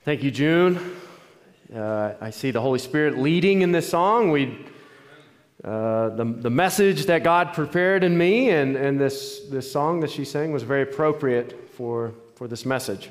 Thank you, June. I see the Holy Spirit leading in this song. The message that God prepared in me and this song that she sang was very appropriate for this message.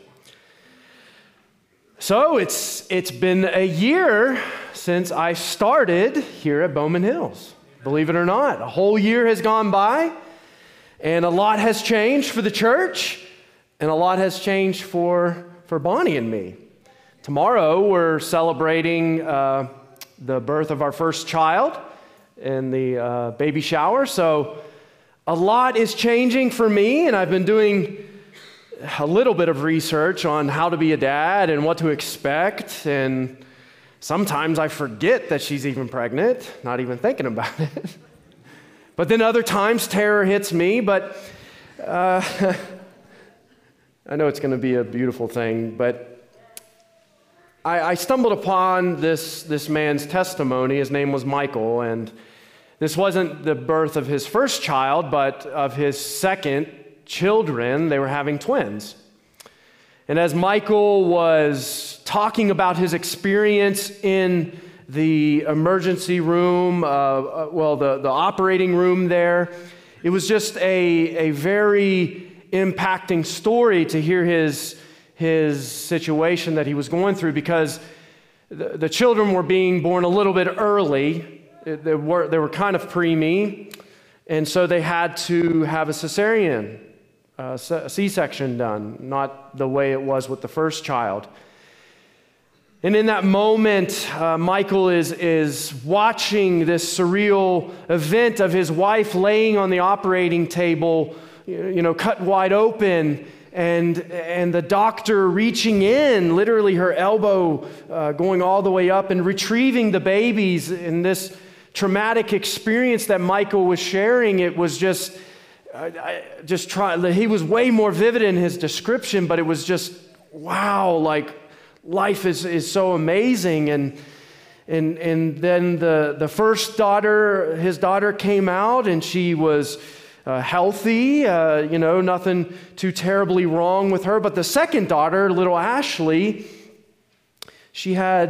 So it's been a year since I started here at Bowman Hills. Believe it or not, a whole year has gone by, and a lot has changed for the church, and a lot has changed for Bonnie and me. Tomorrow, we're celebrating the birth of our first child and the baby shower. So a lot is changing for me, and I've been doing a little bit of research on how to be a dad and what to expect. And sometimes I forget that she's even pregnant, not even thinking about it. But then other times, terror hits me. But I know it's going to be a beautiful thing, but I stumbled upon this man's testimony. His name was Michael, and this wasn't the birth of his first child, but of his second children. They were having twins. And as Michael was talking about his experience in the emergency room, the operating room there, it was just a very impacting story to hear his situation that he was going through, because the children were being born a little bit early. They were kind of preemie, and so they had to have a cesarean, a C-section done, not the way it was with the first child. And in that moment, Michael is watching this surreal event of his wife laying on the operating table, cut wide open, and the doctor reaching in, literally her elbow going all the way up and retrieving the babies. In this traumatic experience that Michael was sharing, it was he was way more vivid in his description, but it was just, wow, like life is so amazing. And then the first daughter, his daughter came out, and she was healthy, nothing too terribly wrong with her. But the second daughter, little Ashley, she had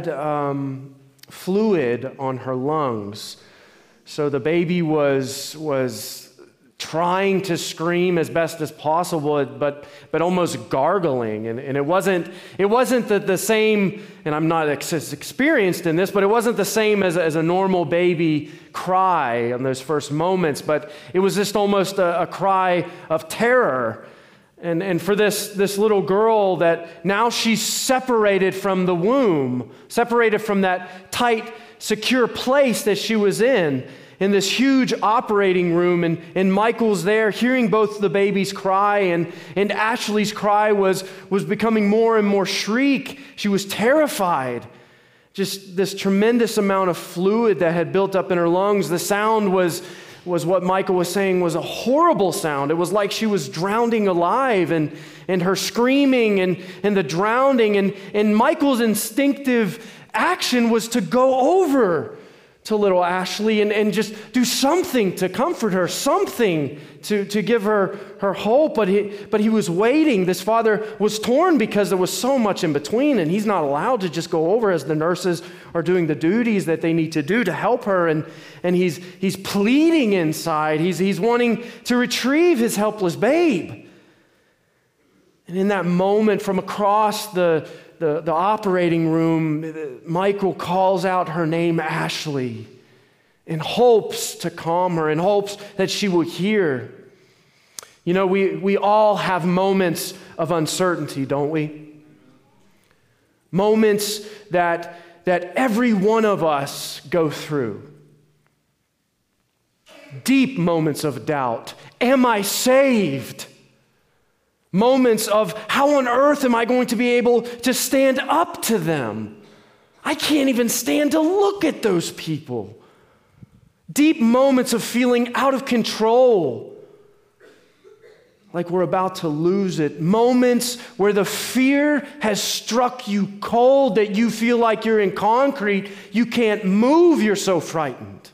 fluid on her lungs. So the baby was trying to scream as best as possible, but almost gargling. And it wasn't the same, and I'm not experienced in this, but it wasn't the same as a normal baby cry in those first moments, but it was just almost a cry of terror. And for this little girl, that now she's separated from the womb, separated from that tight, secure place that she was in this huge operating room, and Michael's there hearing both the babies cry, and Ashley's cry was becoming more and more shriek. She was terrified. Just this tremendous amount of fluid that had built up in her lungs. The sound was what Michael was saying was a horrible sound. It was like she was drowning alive, and her screaming and the drowning, and Michael's instinctive action was to go over to little Ashley and just do something to comfort her, something to give her hope. But he was waiting. This father was torn because there was so much in between, and he's not allowed to just go over as the nurses are doing the duties that they need to do to help her. And he's pleading inside. He's wanting to retrieve his helpless babe. And in that moment, from across the operating room, Michael calls out her name, Ashley, in hopes to calm her, in hopes that she will hear. We all have moments of uncertainty, don't we? Moments that every one of us go through. Deep moments of doubt. Am I saved? Moments of how on earth am I going to be able to stand up to them? I can't even stand to look at those people. Deep moments of feeling out of control, like we're about to lose it. Moments where the fear has struck you cold, that you feel like you're in concrete. You can't move, you're so frightened.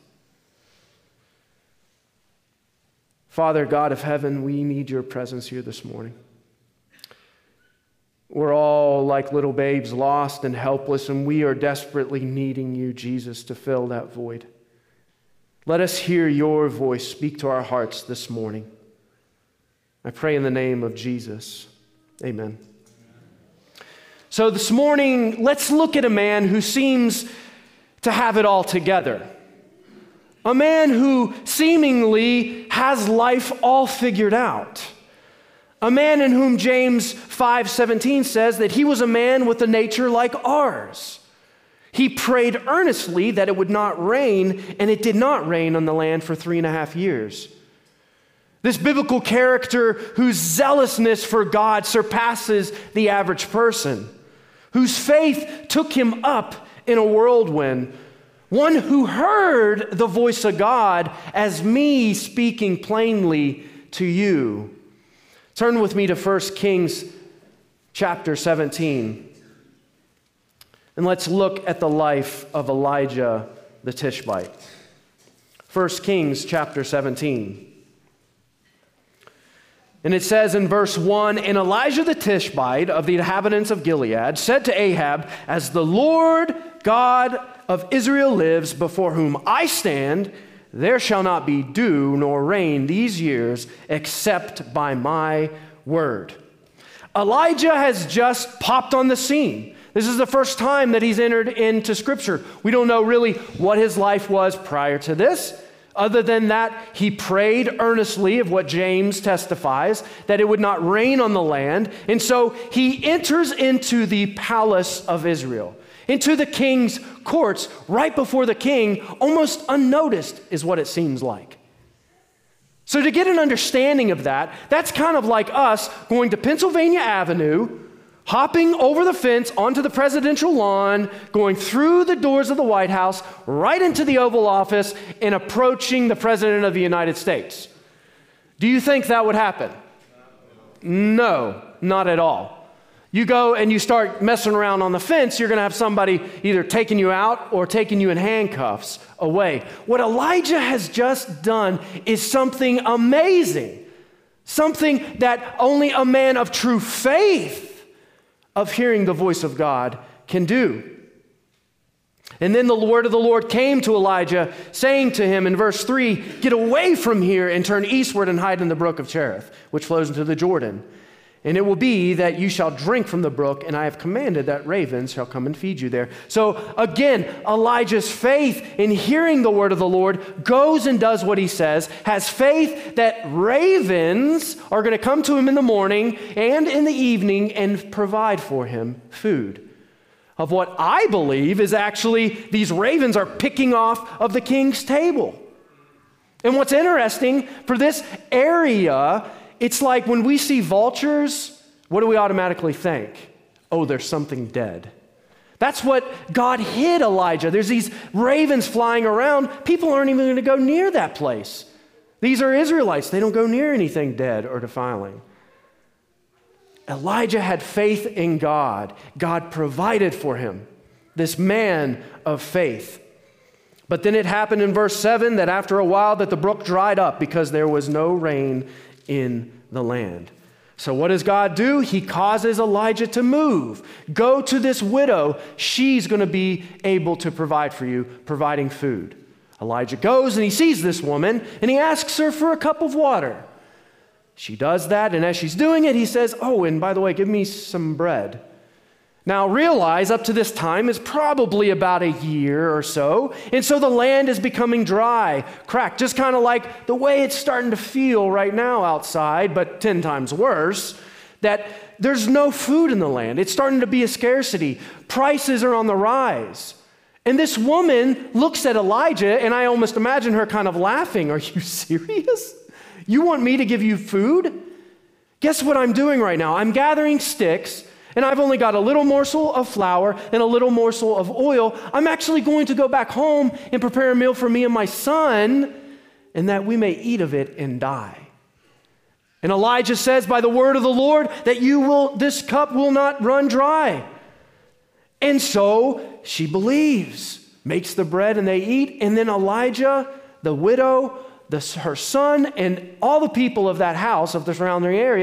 Father, God of heaven, we need your presence here this morning. We're all like little babes, lost and helpless, and we are desperately needing you, Jesus, to fill that void. Let us hear your voice speak to our hearts this morning. I pray in the name of Jesus. Amen. So this morning, let's look at a man who seems to have it all together. A man who seemingly has life all figured out. A man in whom James 5:17 says that he was a man with a nature like ours. He prayed earnestly that it would not rain, and it did not rain on the land for 3.5 years. This biblical character whose zealousness for God surpasses the average person, whose faith took him up in a whirlwind, one who heard the voice of God as me speaking plainly to you. Turn with me to 1 Kings chapter 17. And let's look at the life of Elijah the Tishbite. 1 Kings chapter 17. And it says in verse 1, "And Elijah the Tishbite of the inhabitants of Gilead said to Ahab, As the Lord God of Israel lives, before whom I stand, there shall not be dew nor rain these years except by my word." Elijah has just popped on the scene. This is the first time that he's entered into Scripture. We don't know really what his life was prior to this, other than that he prayed earnestly of what James testifies, that it would not rain on the land. And so he enters into the palace of Israel, into the king's courts, right before the king, almost unnoticed is what it seems like. So to get an understanding of that, that's kind of like us going to Pennsylvania Avenue, hopping over the fence onto the presidential lawn, going through the doors of the White House, right into the Oval Office, and approaching the President of the United States. Do you think that would happen? No, not at all. You go and you start messing around on the fence, you're going to have somebody either taking you out or taking you in handcuffs away. What Elijah has just done is something amazing, something that only a man of true faith of hearing the voice of God can do. And then the word of the Lord came to Elijah, saying to him in verse 3, "Get away from here and turn eastward and hide in the brook of Cherith, which flows into the Jordan. And it will be that you shall drink from the brook, and I have commanded that ravens shall come and feed you there." So again, Elijah's faith in hearing the word of the Lord goes and does what he says, has faith that ravens are going to come to him in the morning and in the evening and provide for him food. Of what I believe is actually these ravens are picking off of the king's table. And what's interesting for this area, it's like when we see vultures, what do we automatically think? Oh, there's something dead. That's what God hid Elijah. There's these ravens flying around. People aren't even going to go near that place. These are Israelites. They don't go near anything dead or defiling. Elijah had faith in God. God provided for him, this man of faith. But then it happened in verse 7 that after a while that the brook dried up because there was no rain in the land. So what does God do? He causes Elijah to move. Go to this widow. She's going to be able to provide for you, providing food. Elijah goes and he sees this woman and he asks her for a cup of water. She does that, and as she's doing it, he says, "Oh, and by the way, give me some bread." Now realize up to this time is probably about a year or so, and so the land is becoming dry, cracked, just kind of like the way it's starting to feel right now outside, but 10 times worse, that there's no food in the land. It's starting to be a scarcity. Prices are on the rise. And this woman looks at Elijah, and I almost imagine her kind of laughing. "Are you serious? You want me to give you food? Guess what I'm doing right now? I'm gathering sticks, and I've only got a little morsel of flour and a little morsel of oil. I'm actually going to go back home and prepare a meal for me and my son, and that we may eat of it and die." And Elijah says, "By the word of the Lord, that this cup will not run dry." And so she believes, makes the bread, and they eat. And then Elijah, the widow, her son, and all the people of that house, of the surrounding area,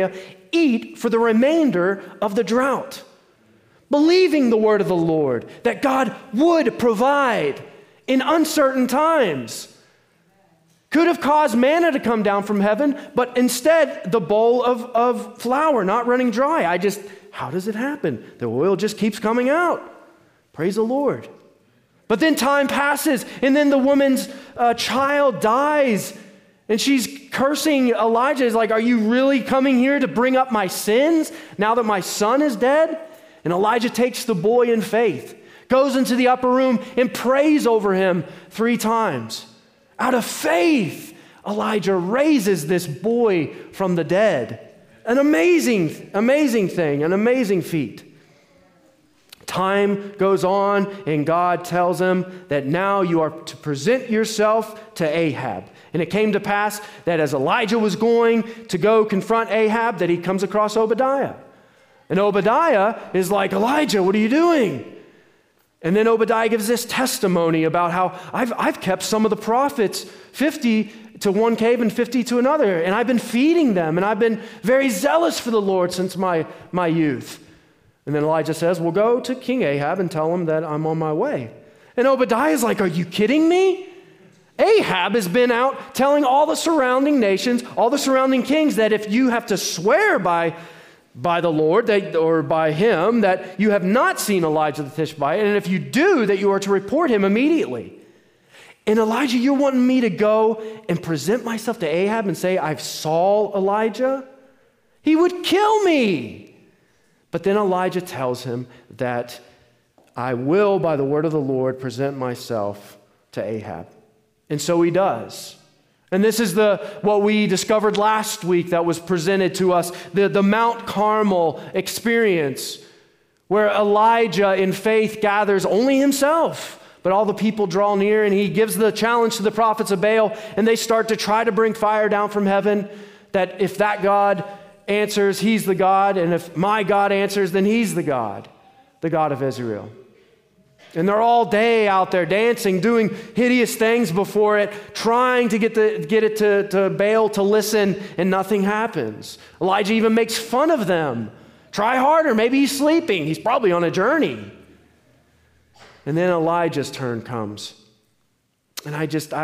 eat for the remainder of the drought. Believing the word of the Lord, that God would provide in uncertain times. Could have caused manna to come down from heaven, but instead the bowl of flour not running dry. How does it happen? The oil just keeps coming out. Praise the Lord. But then time passes, and then the woman's child dies, and she's cursing Elijah. Is like, are you really coming here to bring up my sins now that my son is dead? And Elijah takes the boy in faith, goes into the upper room and prays over him 3 times. Out of faith, Elijah raises this boy from the dead. An amazing, amazing thing, an amazing feat. Time goes on, and God tells him that now you are to present yourself to Ahab. And it came to pass that as Elijah was going to go confront Ahab, that he comes across Obadiah. And Obadiah is like, Elijah, what are you doing? And then Obadiah gives this testimony about how I've kept some of the prophets 50 to one cave and 50 to another, and I've been feeding them, and I've been very zealous for the Lord since my youth. And then Elijah says, well, go to King Ahab and tell him that I'm on my way. And Obadiah is like, are you kidding me? Ahab has been out telling all the surrounding nations, all the surrounding kings, that if you have to swear by the Lord or by him that you have not seen Elijah the Tishbite, and if you do, that you are to report him immediately. And Elijah, you're wanting me to go and present myself to Ahab and say, I saw Elijah? He would kill me. But then Elijah tells him that I will, by the word of the Lord, present myself to Ahab. And so he does. And this is what we discovered last week that was presented to us, the Mount Carmel experience, where Elijah in faith gathers only himself, but all the people draw near, and he gives the challenge to the prophets of Baal, and they start to try to bring fire down from heaven, that if that God answers, he's the God, and if my God answers, then he's the God of Israel. And they're all day out there dancing, doing hideous things before it, trying to get it to Baal to listen, and nothing happens. Elijah even makes fun of them. Try harder. Maybe he's sleeping. He's probably on a journey. And then Elijah's turn comes. And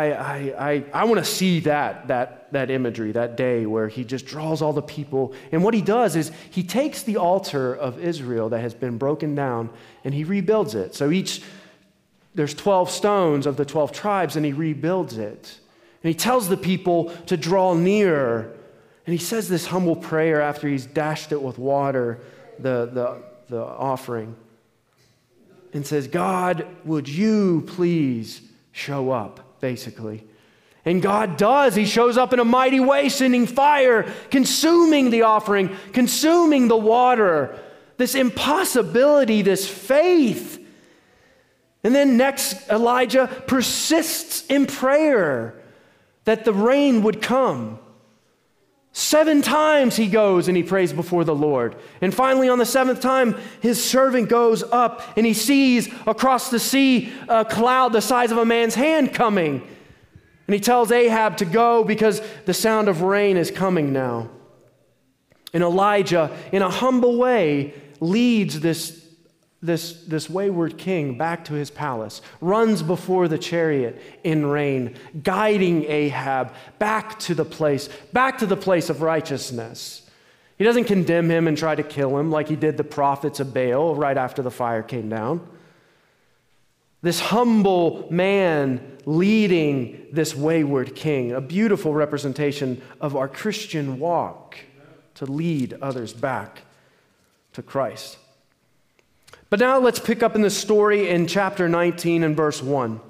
I want to see that imagery, that day where he just draws all the people. And what he does is he takes the altar of Israel that has been broken down and he rebuilds it. So there's 12 stones of the 12 tribes, and he rebuilds it. And he tells the people to draw near. And he says this humble prayer after he's dashed it with water, the offering. And says, God, would you please show up, basically. And God does. He shows up in a mighty way, sending fire, consuming the offering, consuming the water. This impossibility, this faith. And then next, Elijah persists in prayer that the rain would come. 7 times he goes and he prays before the Lord. And finally, on the 7th time, his servant goes up and he sees across the sea a cloud the size of a man's hand coming. And he tells Ahab to go because the sound of rain is coming now. And Elijah, in a humble way, leads this wayward king back to his palace, runs before the chariot in rain, guiding Ahab back to the place of righteousness. He doesn't condemn him and try to kill him like he did the prophets of Baal right after the fire came down. This humble man leading this wayward king, a beautiful representation of our Christian walk to lead others back to Christ. But now let's pick up in the story in chapter 19 and verse 1.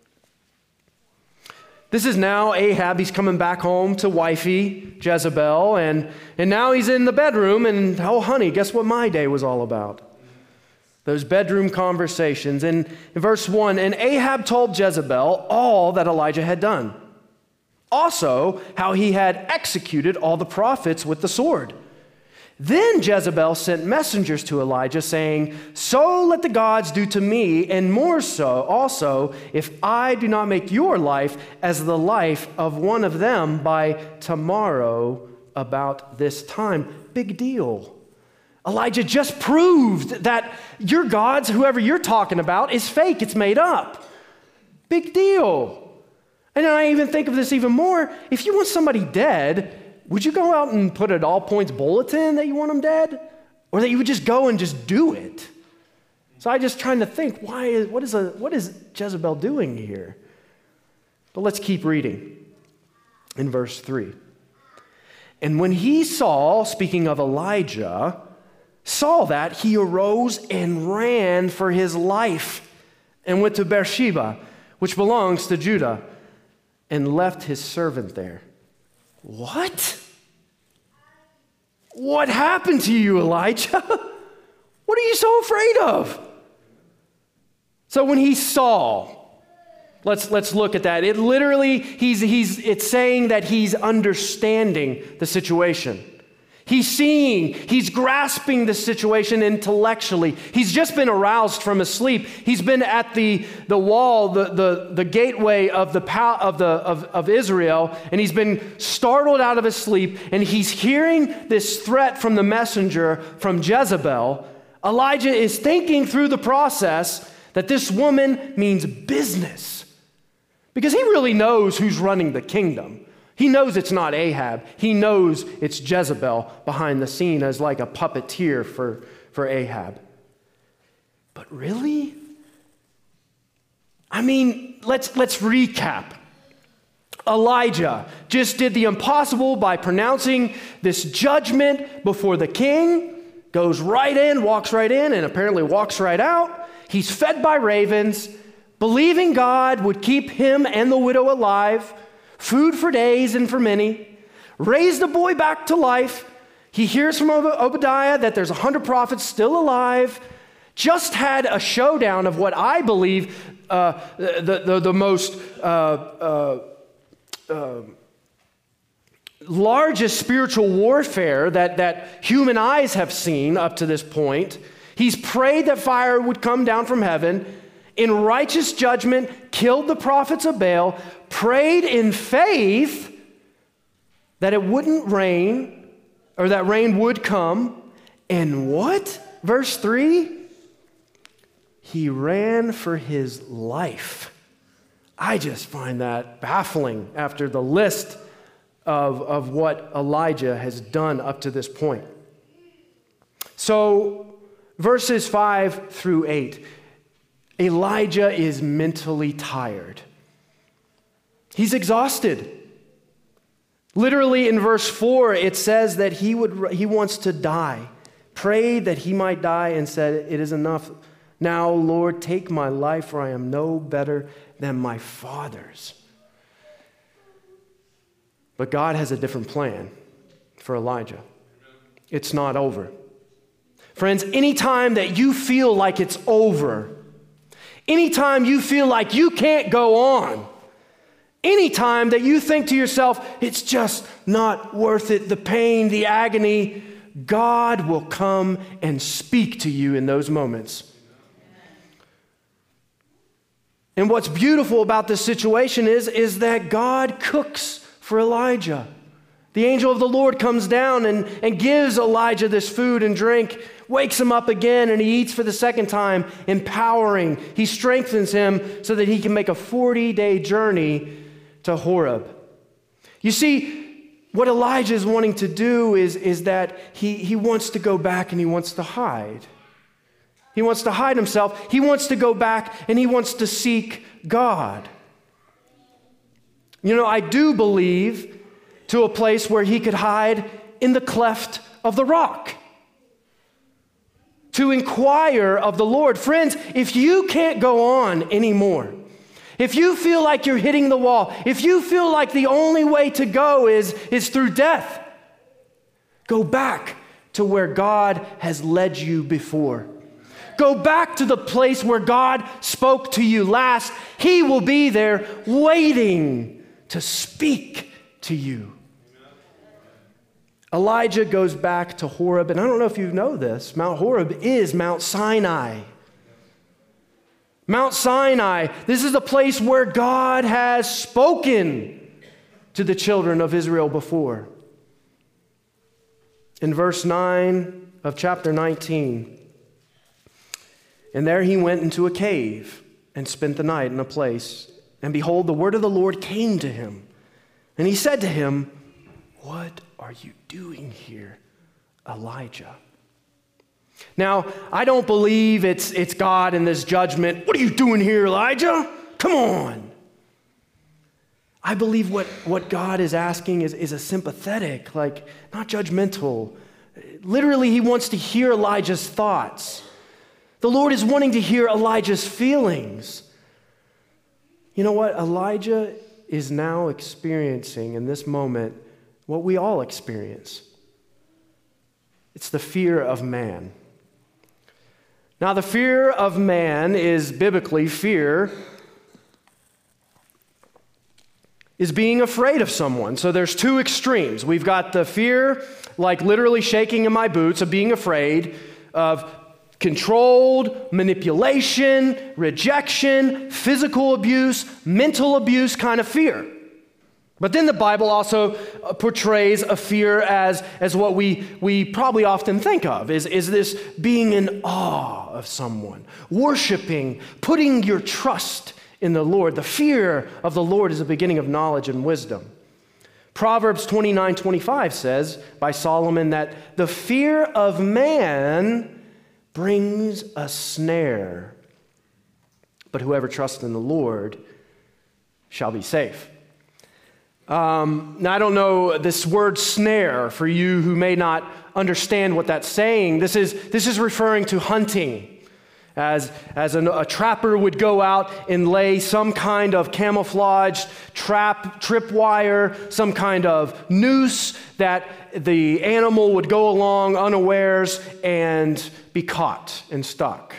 This is now Ahab. He's coming back home to wifey Jezebel, and now he's in the bedroom, and oh, honey, guess what my day was all about? Those bedroom conversations. And in verse 1, and Ahab told Jezebel all that Elijah had done. Also, how he had executed all the prophets with the sword. Then Jezebel sent messengers to Elijah saying, so let the gods do to me, and more so also, if I do not make your life as the life of one of them by tomorrow about this time. Big deal. Elijah just proved that your gods, whoever you're talking about, is fake. It's made up. Big deal. And then I even think of this even more. If you want somebody dead, would you go out and put an all points bulletin that you want them dead? Or that you would just go and just do it? So I'm just trying to think, what is Jezebel doing here? But let's keep reading in verse 3. And when he saw, speaking of Elijah, saw that, he arose and ran for his life and went to Beersheba, which belongs to Judah, and left his servant there. What? What happened to you, Elijah? What are you so afraid of? So when he saw, let's look at that. It literally, it's saying that he's understanding the situation. He's seeing, he's grasping the situation intellectually. He's just been aroused from his sleep. He's been at the wall, the gateway of Israel, and he's been startled out of his sleep, and he's hearing this threat from the messenger from Jezebel. Elijah is thinking through the process that this woman means business, because he really knows who's running the kingdom. He knows it's not Ahab. He knows it's Jezebel behind the scene as like a puppeteer for Ahab. But really? I mean, let's recap. Elijah just did the impossible by pronouncing this judgment before the king, goes right in, walks right in, and apparently walks right out. He's fed by ravens, believing God would keep him and the widow alive, food for days and for many, raised the boy back to life. He hears from Obadiah that there's 100 prophets still alive, just had a showdown of what I believe the most largest spiritual warfare that human eyes have seen up to this point. He's prayed that fire would come down from heaven, in righteous judgment, killed the prophets of Baal, prayed in faith that it wouldn't rain, or that rain would come. And what? Verse 3, he ran for his life. I just find that baffling after the list of what Elijah has done up to this point. So, verses 5 through 8, Elijah is mentally tired. He's exhausted. Literally in verse 4, it says that he wants to die. Prayed that he might die and said, "It is enough. Now, Lord, take my life, for I am no better than my fathers." But God has a different plan for Elijah. It's not over. Friends, anytime that you feel like it's over, anytime you feel like you can't go on, anytime that you think to yourself, it's just not worth it, the pain, the agony, God will come and speak to you in those moments. And what's beautiful about this situation is that God cooks for Elijah. The angel of the Lord comes down and gives Elijah this food and drink, wakes him up again, and he eats for the second time, empowering. He strengthens him so that he can make a 40-day journey to Horeb. You see, what Elijah is wanting to do is that he wants to go back and he wants to hide. He wants to hide himself. He wants to go back and he wants to seek God. You know, I do believe to a place where he could hide in the cleft of the rock, to inquire of the Lord. Friends, if you can't go on anymore, if you feel like you're hitting the wall, if you feel like the only way to go is through death, go back to where God has led you before. Go back to the place where God spoke to you last. He will be there waiting to speak to you. Elijah goes back to Horeb, and I don't know if you know this, Mount Horeb is Mount Sinai. Mount Sinai, this is a place where God has spoken to the children of Israel before. In verse 9 of chapter 19, and there he went into a cave and spent the night in a place. And behold, the word of the Lord came to him. And he said to him, "What are you doing here, Elijah?" Now, I don't believe it's God in this judgment. "What are you doing here, Elijah? Come on." I believe what God is asking is a sympathetic, not judgmental. Literally, he wants to hear Elijah's thoughts. The Lord is wanting to hear Elijah's feelings. You know what? Elijah is now experiencing in this moment what we all experience. It's the fear of man. Now, the fear of man is biblically fear is being afraid of someone. So there's two extremes. We've got the fear, like literally shaking in my boots, of being afraid of controlled, manipulation, rejection, physical abuse, mental abuse kind of fear. But then the Bible also portrays a fear as what we probably often think of, is this being in awe of someone, worshiping, putting your trust in the Lord. The fear of the Lord is the beginning of knowledge and wisdom. Proverbs 29:25 says by Solomon that the fear of man brings a snare, but whoever trusts in the Lord shall be safe. Now, I don't know this word snare for you who may not understand what that's saying. This is referring to hunting. As a trapper would go out and lay some kind of camouflaged tripwire, some kind of noose that the animal would go along unawares and be caught and stuck.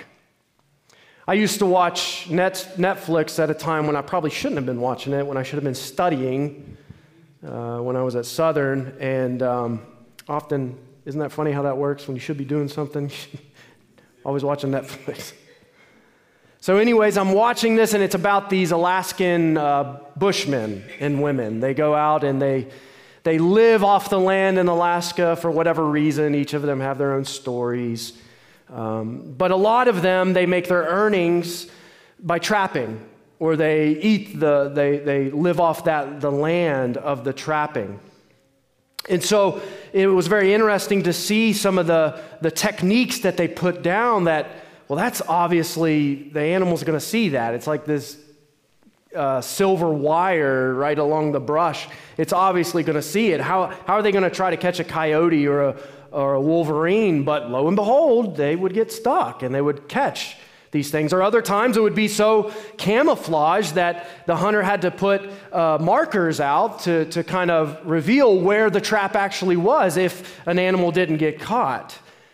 I used to watch Netflix at a time when I probably shouldn't have been watching it, when I should have been studying when I was at Southern. And often, isn't that funny how that works? When you should be doing something, always watching Netflix. So anyways, I'm watching this, and it's about these Alaskan bushmen and women. They go out and they live off the land in Alaska for whatever reason. Each of them have their own stories. But a lot of them, they make their earnings by trapping, or they they live off the land of the trapping. And so it was very interesting to see some of the techniques that they put down that, well, that's obviously, the animal's going to see that. It's like this silver wire right along the brush. It's obviously going to see it. How are they going to try to catch a coyote or a wolverine? But lo and behold, they would get stuck and they would catch these things. Or other times it would be so camouflaged that the hunter had to put markers out to kind of reveal where the trap actually was if an animal didn't get caught.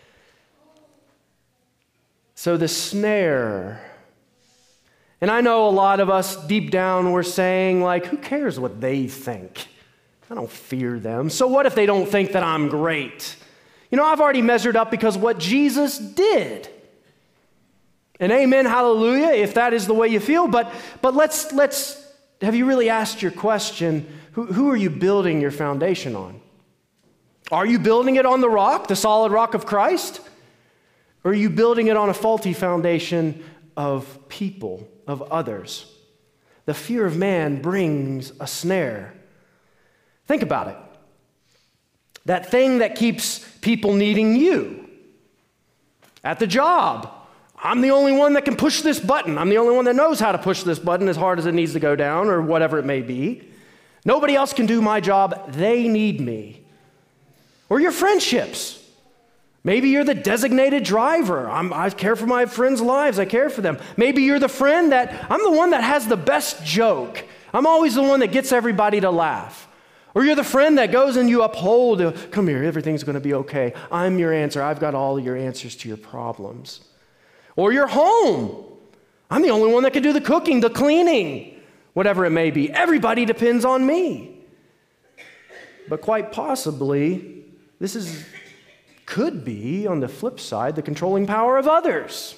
So the snare. And I know a lot of us deep down we're saying, who cares what they think? I don't fear them. So what if they don't think that I'm great? I've already measured up because what Jesus did. And amen, hallelujah, if that is the way you feel. But let's have you really asked your question, who are you building your foundation on? Are you building it on the rock, the solid rock of Christ? Or are you building it on a faulty foundation of people, of others? The fear of man brings a snare. Think about it. That thing that keeps people needing you. At the job, I'm the only one that can push this button. I'm the only one that knows how to push this button as hard as it needs to go down, or whatever it may be. Nobody else can do my job. They need me. Or your friendships. Maybe you're the designated driver. I care for my friends' lives. I care for them. Maybe you're the friend I'm the one that has the best joke. I'm always the one that gets everybody to laugh. Or you're the friend that goes and you uphold, come here, everything's going to be okay. I'm your answer. I've got all your answers to your problems. Or your home. I'm the only one that can do the cooking, the cleaning, whatever it may be. Everybody depends on me. But quite possibly, could be, on the flip side, the controlling power of others.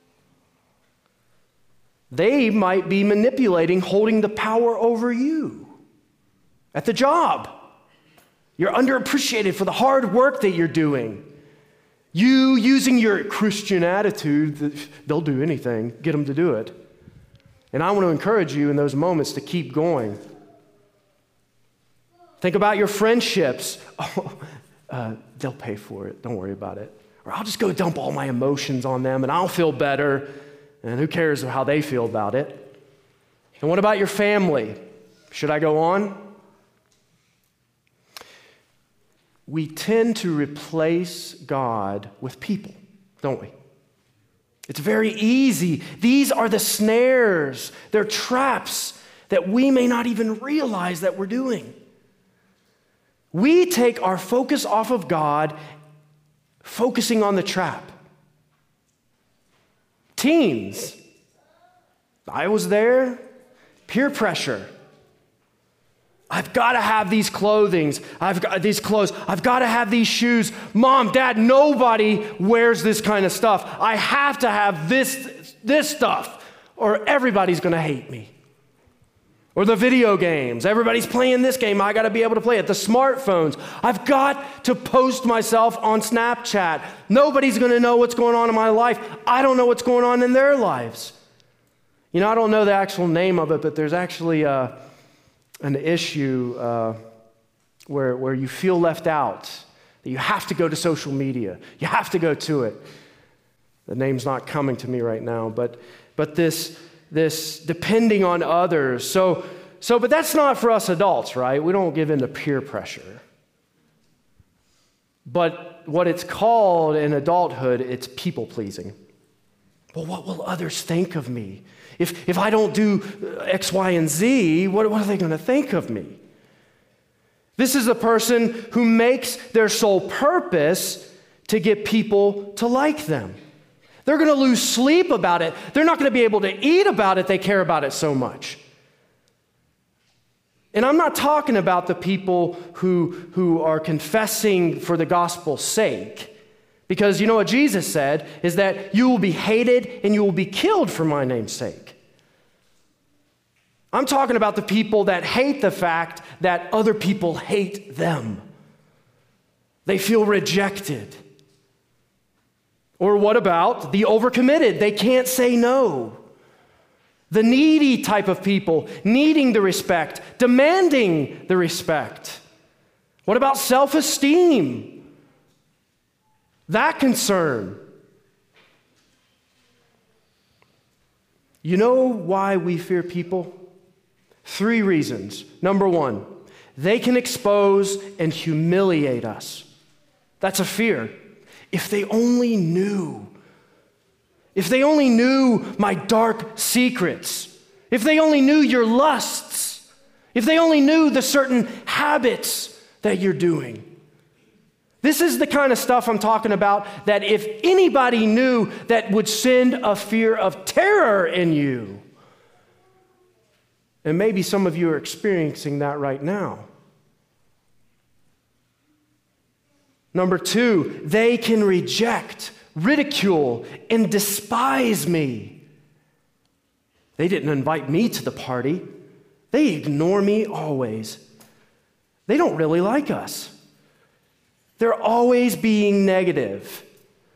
They might be manipulating, holding the power over you at the job. You're underappreciated for the hard work that you're doing. You using your Christian attitude, they'll do anything, get them to do it. And I want to encourage you in those moments to keep going. Think about your friendships. They'll pay for it. Don't worry about it. Or I'll just go dump all my emotions on them and I'll feel better. And who cares how they feel about it? And what about your family? Should I go on? We tend to replace God with people, don't we? It's very easy. These are the snares. They're traps that we may not even realize that we're doing. We take our focus off of God, focusing on the trap. Teens, I was there, peer pressure. I've got to have these clothings. I've got these clothes. I've got to have these shoes. Mom, Dad, nobody wears this kind of stuff. I have to have this stuff or everybody's going to hate me. Or the video games. Everybody's playing this game. I got to be able to play it. The smartphones. I've got to post myself on Snapchat. Nobody's going to know what's going on in my life. I don't know what's going on in their lives. You know, I don't know the actual name of it, but there's actually an issue where you feel left out, that you have to go to social media. You have to go to it. The name's not coming to me right now, but this depending on others. But that's not for us adults, right? We don't give in to peer pressure. But what it's called in adulthood, it's people pleasing. Well, what will others think of me? If I don't do X, Y, and Z, what are they going to think of me? This is a person who makes their sole purpose to get people to like them. They're going to lose sleep about it. They're not going to be able to eat about it. They care about it so much. And I'm not talking about the people who are confessing for the gospel's sake. Because you know what Jesus said is that you will be hated and you will be killed for my name's sake. I'm talking about the people that hate the fact that other people hate them. They feel rejected. Or what about the overcommitted? They can't say no. The needy type of people, needing the respect, demanding the respect. What about self-esteem? That concern. You know why we fear people? 3 reasons. Number 1, they can expose and humiliate us. That's a fear. If they only knew. If they only knew my dark secrets. If they only knew your lusts. If they only knew the certain habits that you're doing. This is the kind of stuff I'm talking about that if anybody knew, that would send a fear of terror in you. And maybe some of you are experiencing that right now. Number 2, they can reject, ridicule, and despise me. They didn't invite me to the party. They ignore me always. They don't really like us. They're always being negative.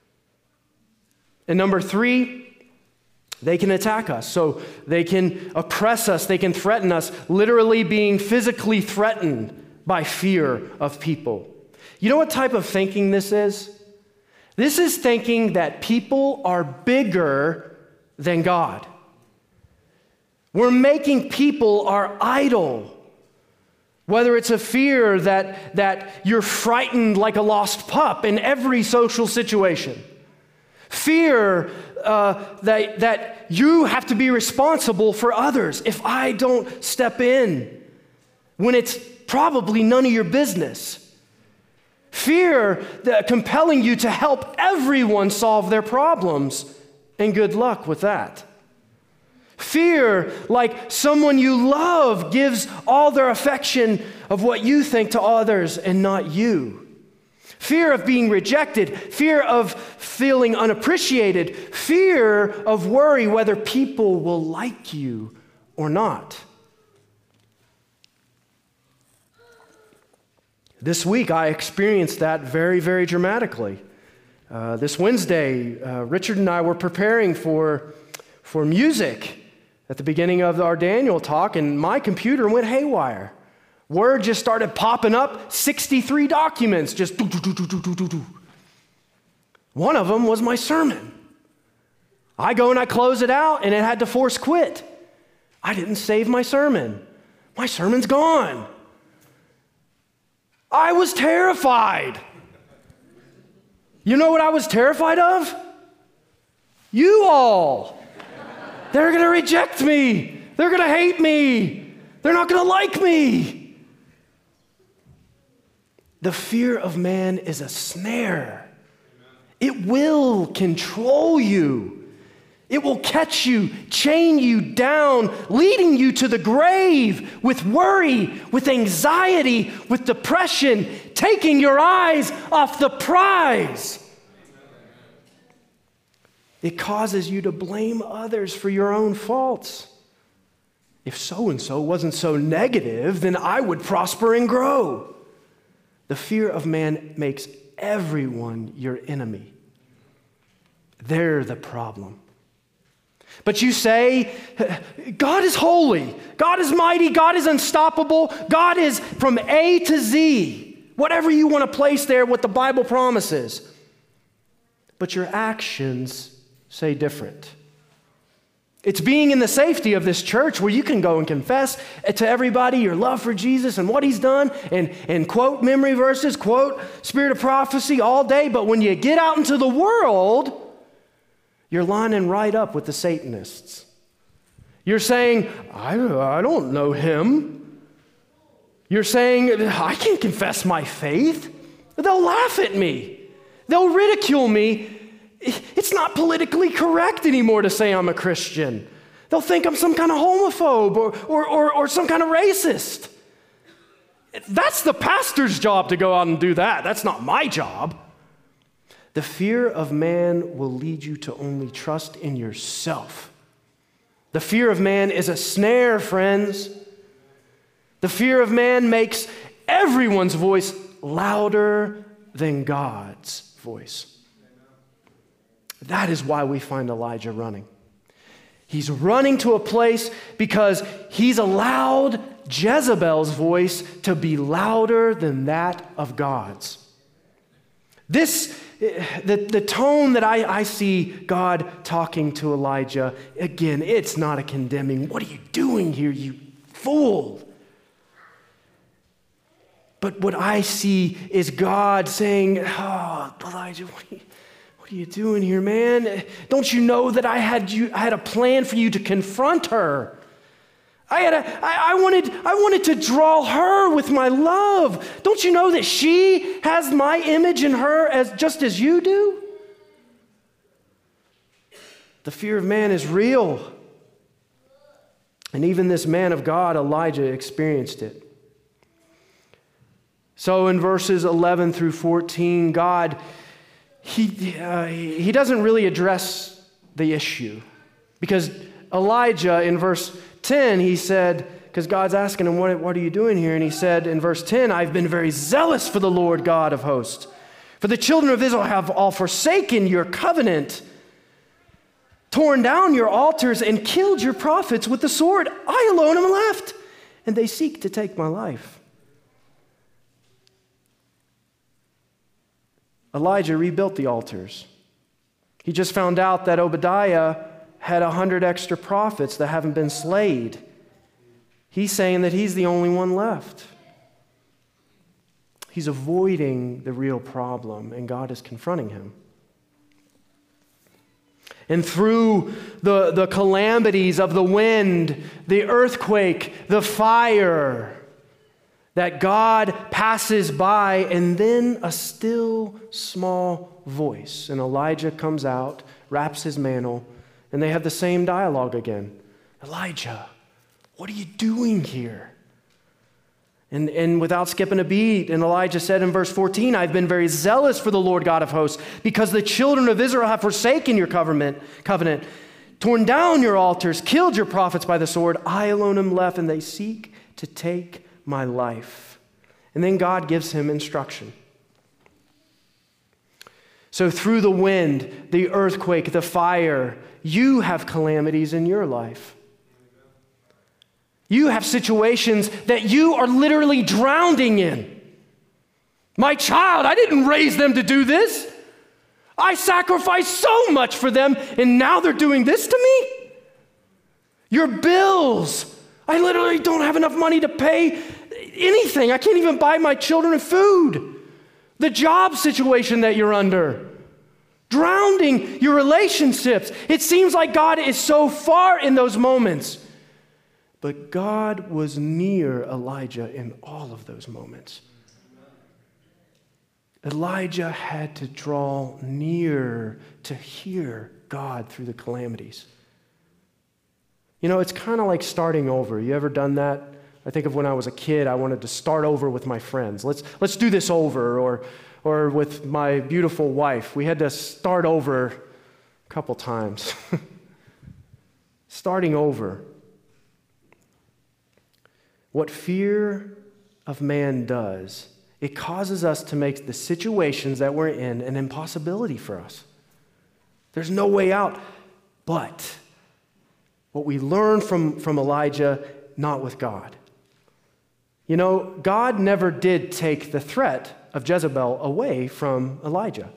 And number 3, they can attack us. So they can oppress us. They can threaten us, literally being physically threatened by fear of people. You know what type of thinking this is? This is thinking that people are bigger than God. We're making people our idol. Whether it's a fear that you're frightened like a lost pup in every social situation. Fear that you have to be responsible for others if I don't step in when it's probably none of your business. Fear that compelling you to help everyone solve their problems, and good luck with that. Fear like someone you love gives all their affection of what you think to others and not you. Fear of being rejected, fear of feeling unappreciated, fear of worry whether people will like you or not. This week, I experienced that very, very dramatically. This Wednesday, Richard and I were preparing for music at the beginning of our Daniel talk, and my computer went haywire. Word just started popping up, 63 documents, just do. One of them was my sermon. I go and I close it out, and it had to force quit. I didn't save my sermon. My sermon's gone. I was terrified. You know what I was terrified of? You all. They're going to reject me. They're going to hate me. They're not going to like me. The fear of man is a snare. It will control you. It will catch you, chain you down, leading you to the grave with worry, with anxiety, with depression, taking your eyes off the prize. It causes you to blame others for your own faults. If so-and-so wasn't so negative, then I would prosper and grow. The fear of man makes everyone your enemy. They're the problem. But you say, God is holy, God is mighty, God is unstoppable, God is from A to Z, whatever you want to place there, what the Bible promises. But your actions say different. It's being in the safety of this church where you can go and confess to everybody your love for Jesus and what he's done and quote memory verses, quote spirit of prophecy all day. But when you get out into the world, you're lining right up with the Satanists. You're saying, I don't know him. You're saying, I can't confess my faith. They'll laugh at me. They'll ridicule me. It's not politically correct anymore to say I'm a Christian. They'll think I'm some kind of homophobe or some kind of racist. That's the pastor's job to go out and do that. That's not my job. The fear of man will lead you to only trust in yourself. The fear of man is a snare, friends. The fear of man makes everyone's voice louder than God's voice. That is why we find Elijah running. He's running to a place because he's allowed Jezebel's voice to be louder than that of God's. The tone that I see God talking to Elijah, again, it's not a condemning, what are you doing here, you fool? But what I see is God saying, oh, Elijah, what are you doing here, man? Don't you know that I had a plan for you to confront her? I wanted to draw her with my love. Don't you know that she has my image in her just as you do? The fear of man is real. And even this man of God, Elijah, experienced it. So in verses 11 through 14, God, he doesn't really address the issue. Because Elijah, in verse 10, he said, because God's asking him, what are you doing here? And he said in verse 10, I've been very zealous for the Lord God of hosts. For the children of Israel have all forsaken your covenant, torn down your altars, and killed your prophets with the sword. I alone am left, and they seek to take my life. Elijah rebuilt the altars. He just found out that Obadiah had 100 extra prophets that haven't been slayed. He's saying that he's the only one left. He's avoiding the real problem, and God is confronting him. And through the calamities of the wind, the earthquake, the fire, that God passes by, and then a still small voice. And Elijah comes out, wraps his mantle, and they have the same dialogue again. Elijah, what are you doing here? And without skipping a beat, and Elijah said in verse 14, I've been very zealous for the Lord God of hosts, because the children of Israel have forsaken your covenant, torn down your altars, killed your prophets by the sword. I alone am left, and they seek to take my life. And then God gives him instruction. So through the wind, the earthquake, the fire, you have calamities in your life. You have situations that you are literally drowning in. My child, I didn't raise them to do this. I sacrificed so much for them, and now they're doing this to me? Your bills. I literally don't have enough money to pay anything. I can't even buy my children food. The job situation that you're under. Drowning your relationships. It seems like God is so far in those moments. But God was near Elijah in all of those moments. Elijah had to draw near to hear God through the calamities. You know, it's kind of like starting over. You ever done that? I think of when I was a kid, I wanted to start over with my friends. Let's do this over. Or with my beautiful wife, we had to start over a couple times. Starting over. What fear of man does, it causes us to make the situations that we're in an impossibility for us. There's no way out. But what we learn from Elijah, not with God. You know, God never did take the threat of Jezebel away from Elijah.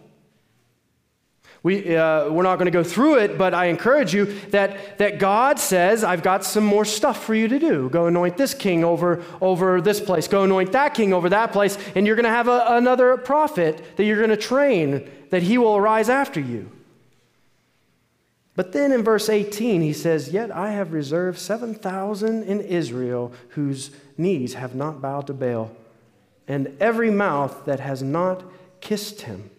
We're not going to go through it, but I encourage you that God says, I've got some more stuff for you to do. Go anoint this king over this place. Go anoint that king over that place. And you're going to have another prophet that you're going to train, that he will arise after you. But then in verse 18, he says, yet I have reserved 7,000 in Israel whose knees have not bowed to Baal, and every mouth that has not kissed him.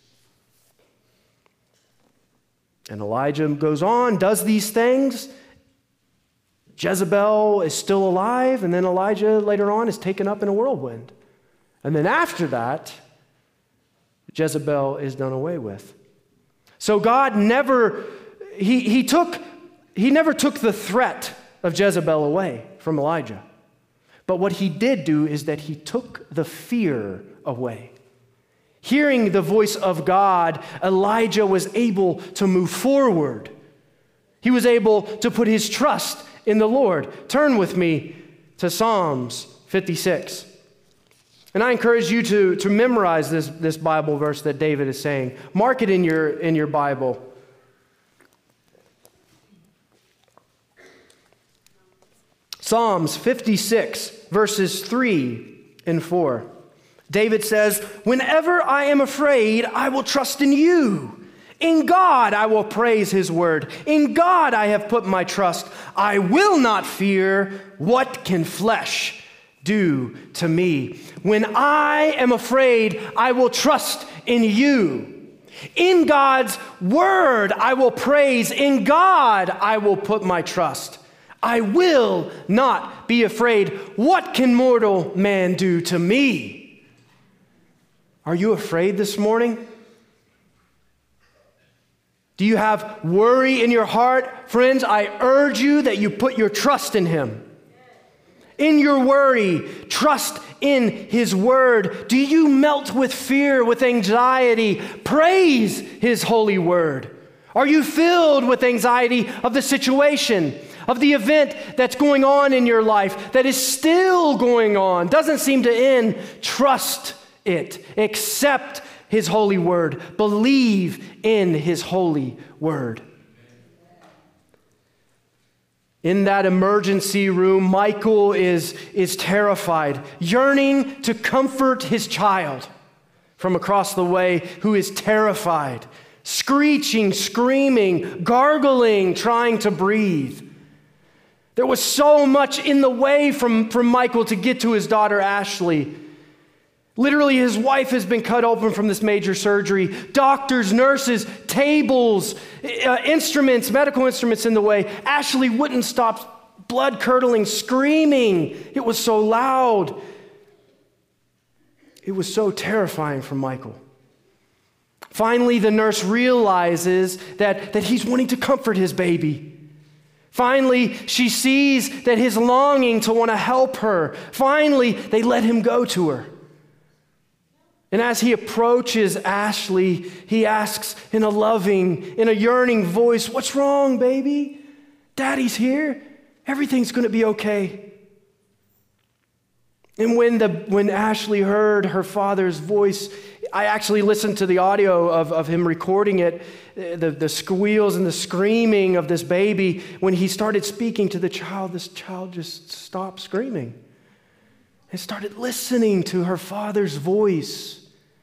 And Elijah goes on, does these things. Jezebel is still alive, and then Elijah later on is taken up in a whirlwind. And then after that, Jezebel is done away with. So God never, he never took the threat of Jezebel away from Elijah. But what he did do is that he took the fear away. Hearing the voice of God, Elijah was able to move forward. He was able to put his trust in the Lord. Turn with me to Psalms 56. And I encourage you to memorize this Bible verse that David is saying. Mark it in your Bible. Psalms 56, verses 3 and 4. David says, whenever I am afraid, I will trust in you. In God I will praise his word. In God I have put my trust. I will not fear. What can flesh do to me? When I am afraid, I will trust in you. In God's word I will praise. In God I will put my trust. I will not be afraid. What can mortal man do to me? Are you afraid this morning? Do you have worry in your heart? Friends, I urge you that you put your trust in him. In your worry, trust in his word. Do you melt with fear, with anxiety? Praise his holy word. Are you filled with anxiety of the situation, of the event that's going on in your life, that is still going on, doesn't seem to end? Trust it. Accept his holy word. Believe in his holy word. In that emergency room, Michael is terrified, yearning to comfort his child from across the way who is terrified, screeching, screaming, gargling, trying to breathe. There was so much in the way from Michael to get to his daughter Ashley. Literally, his wife has been cut open from this major surgery. Doctors, nurses, tables, instruments, medical instruments in the way. Ashley wouldn't stop blood-curdling, screaming. It was so loud. It was so terrifying for Michael. Finally, the nurse realizes that he's wanting to comfort his baby. Finally, she sees that his longing to want to help her. Finally, they let him go to her. And as he approaches Ashley, he asks in a loving, in a yearning voice, "What's wrong, baby? Daddy's here. Everything's going to be okay." And when Ashley heard her father's voice, I actually listened to the audio of him recording it, the squeals and the screaming of this baby. When he started speaking to the child, this child just stopped screaming and started listening to her father's voice,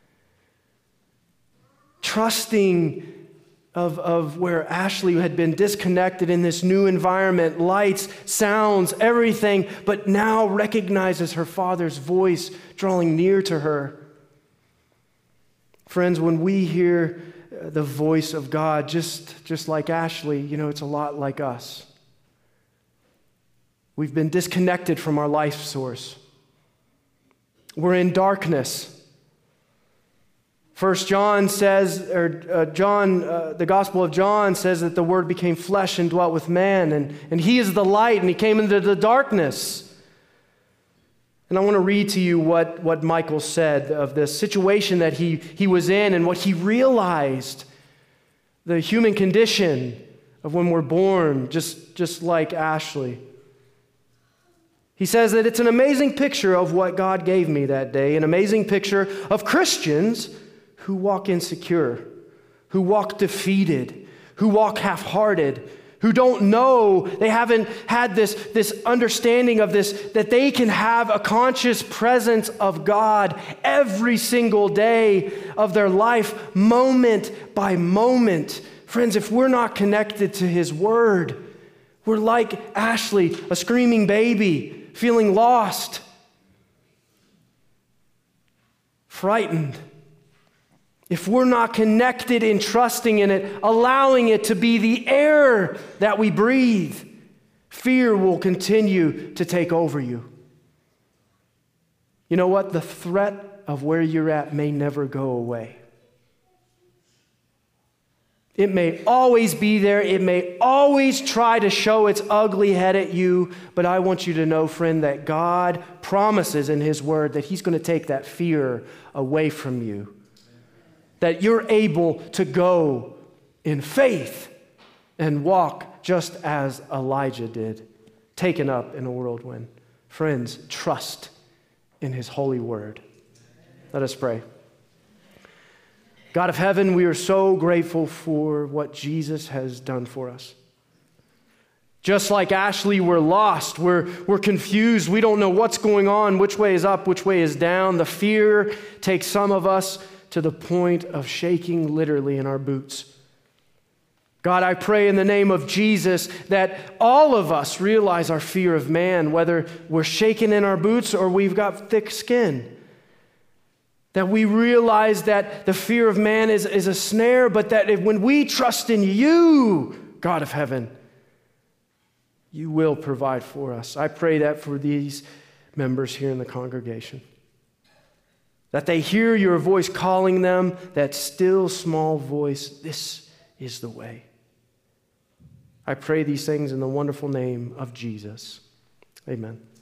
trusting of where Ashley had been disconnected in this new environment, lights, sounds, everything, but now recognizes her father's voice drawing near to her. Friends, when we hear the voice of God, just like Ashley, it's a lot like us. We've been disconnected from our life source. We're in darkness. First John says, the Gospel of John says that the Word became flesh and dwelt with man, and He is the light, and He came into the darkness. And I want to read to you what Michael said of the situation that he was in and what he realized, the human condition of when we're born, just like Ashley. He says that it's an amazing picture of what God gave me that day, an amazing picture of Christians who walk insecure, who walk defeated, who walk half-hearted, who don't know, they haven't had this understanding of this, that they can have a conscious presence of God every single day of their life, moment by moment. Friends, if we're not connected to His Word, we're like Ashley, a screaming baby, feeling lost, frightened. If we're not connected in trusting in it, allowing it to be the air that we breathe, fear will continue to take over you. You know what? The threat of where you're at may never go away. It may always be there. It may always try to show its ugly head at you. But I want you to know, friend, that God promises in His Word that He's going to take that fear away from you. That you're able to go in faith and walk just as Elijah did, taken up in a whirlwind. Friends, trust in His holy word. Let us pray. God of heaven, we are so grateful for what Jesus has done for us. Just like Ashley, we're lost, we're confused, we don't know what's going on, which way is up, which way is down. The fear takes some of us to the point of shaking literally in our boots. God, I pray in the name of Jesus that all of us realize our fear of man, whether we're shaking in our boots or we've got thick skin. That we realize that the fear of man is a snare, but that when we trust in you, God of heaven, you will provide for us. I pray that for these members here in the congregation. That they hear your voice calling them, that still small voice, this is the way. I pray these things in the wonderful name of Jesus. Amen.